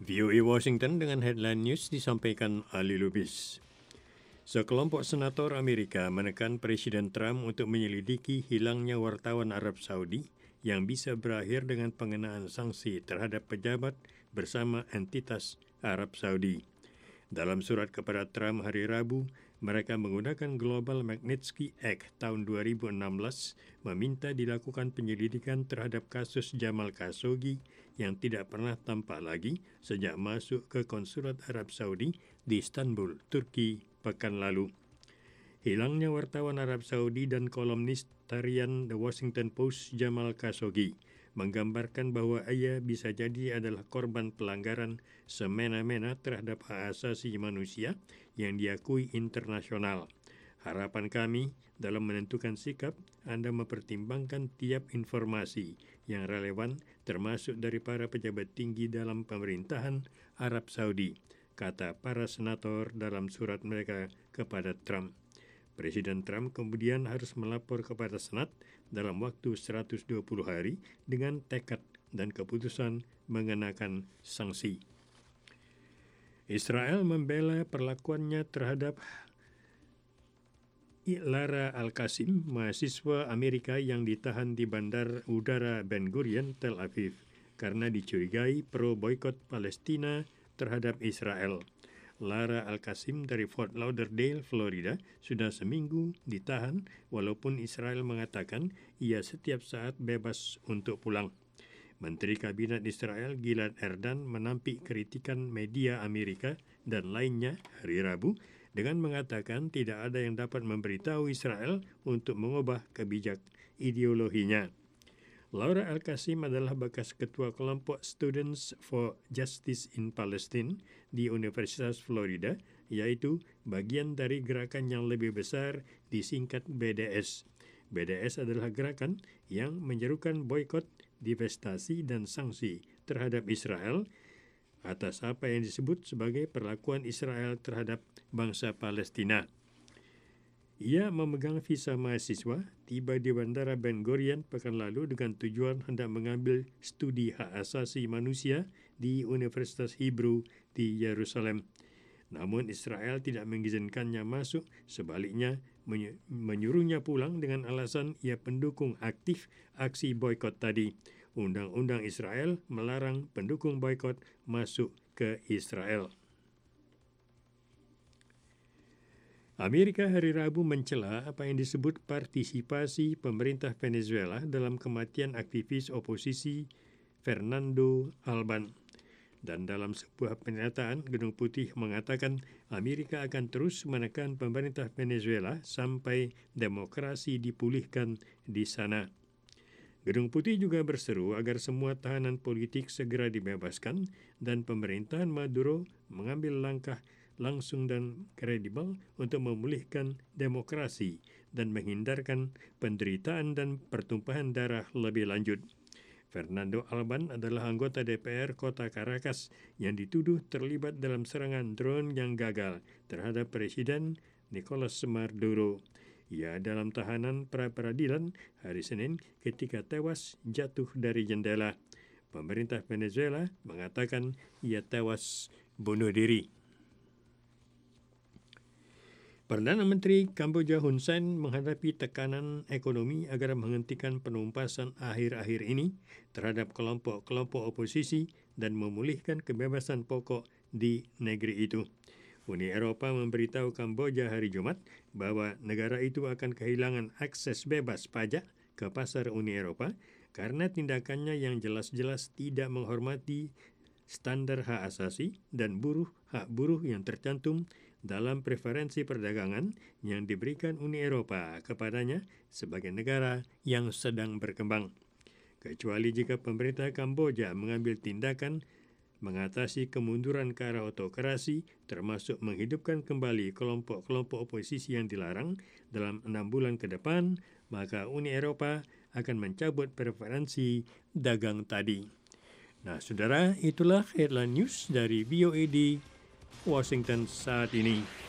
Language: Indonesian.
VOA Washington dengan headline news disampaikan Ali Lubis. Sekelompok senator Amerika menekan Presiden Trump untuk menyelidiki hilangnya wartawan Arab Saudi yang bisa berakhir dengan pengenaan sanksi terhadap pejabat bersama entitas Arab Saudi. Dalam surat kepada Trump hari Rabu, mereka menggunakan Global Magnitsky Act tahun 2016 meminta dilakukan penyelidikan terhadap kasus Jamal Khashoggi yang tidak pernah tampak lagi sejak masuk ke konsulat Arab Saudi di Istanbul, Turki pekan lalu. Hilangnya wartawan Arab Saudi dan kolumnis harian The Washington Post Jamal Khashoggi menggambarkan bahwa ia bisa jadi adalah korban pelanggaran semena-mena terhadap hak asasi manusia yang diakui internasional. Harapan kami dalam menentukan sikap, Anda mempertimbangkan tiap informasi yang relevan termasuk dari para pejabat tinggi dalam pemerintahan Arab Saudi, kata para senator dalam surat mereka kepada Trump. Presiden Trump kemudian harus melapor kepada Senat dalam waktu 120 hari dengan tekad dan keputusan mengenakan sanksi. Israel membela perlakuannya terhadap Lara Al-Qasim, mahasiswa Amerika yang ditahan di Bandar Udara Ben Gurion, Tel Aviv, karena dicurigai pro-boikot Palestina terhadap Israel. Lara Al-Qasim dari Fort Lauderdale, Florida, sudah seminggu ditahan walaupun Israel mengatakan ia setiap saat bebas untuk pulang. Menteri Kabinet Israel Gilad Erdan menampik kritikan media Amerika dan lainnya hari Rabu dengan mengatakan tidak ada yang dapat memberitahu Israel untuk mengubah kebijakan ideologinya. Lara Al-Qasim adalah bekas ketua kelompok Students for Justice in Palestine di Universitas Florida, yaitu bagian dari gerakan yang lebih besar disingkat BDS. BDS adalah gerakan yang menyerukan boikot, divestasi, dan sanksi terhadap Israel atas apa yang disebut sebagai perlakuan Israel terhadap bangsa Palestina. Ia memegang visa mahasiswa, tiba di Bandara Ben Gurion pekan lalu dengan tujuan hendak mengambil studi hak asasi manusia di Universitas Hebrew di Yerusalem. Namun Israel tidak mengizinkannya masuk, sebaliknya menyuruhnya pulang dengan alasan ia pendukung aktif aksi boikot tadi. Undang-undang Israel melarang pendukung boikot masuk ke Israel. Amerika hari Rabu mencela apa yang disebut partisipasi pemerintah Venezuela dalam kematian aktivis oposisi Fernando Albán. Dan dalam sebuah pernyataan, Gedung Putih mengatakan Amerika akan terus menekan pemerintah Venezuela sampai demokrasi dipulihkan di sana. Gedung Putih juga berseru agar semua tahanan politik segera dibebaskan dan pemerintahan Maduro mengambil langkah langsung dan kredibel untuk memulihkan demokrasi dan menghindarkan penderitaan dan pertumpahan darah lebih lanjut. Fernando Albán adalah anggota DPR Kota Caracas yang dituduh terlibat dalam serangan drone yang gagal terhadap Presiden Nicolas Maduro. Ia dalam tahanan pra-peradilan hari Senin ketika tewas jatuh dari jendela. Pemerintah Venezuela mengatakan ia tewas bunuh diri. Perdana Menteri Kamboja Hun Sen menghadapi tekanan ekonomi agar menghentikan penumpasan akhir-akhir ini terhadap kelompok-kelompok oposisi dan memulihkan kebebasan pokok di negeri itu. Uni Eropa memberitahu Kamboja hari Jumat bahwa negara itu akan kehilangan akses bebas pajak ke pasar Uni Eropa karena tindakannya yang jelas-jelas tidak menghormati standar hak asasi dan hak buruh yang tercantum dalam preferensi perdagangan yang diberikan Uni Eropa kepadanya sebagai negara yang sedang berkembang. Kecuali jika pemerintah Kamboja mengambil tindakan mengatasi kemunduran ke arah autokrasi, termasuk menghidupkan kembali kelompok-kelompok oposisi yang dilarang dalam 6 bulan ke depan, maka Uni Eropa akan mencabut preferensi dagang tadi. Nah, saudara, itulah headline news dari VOA di Washington saat ini.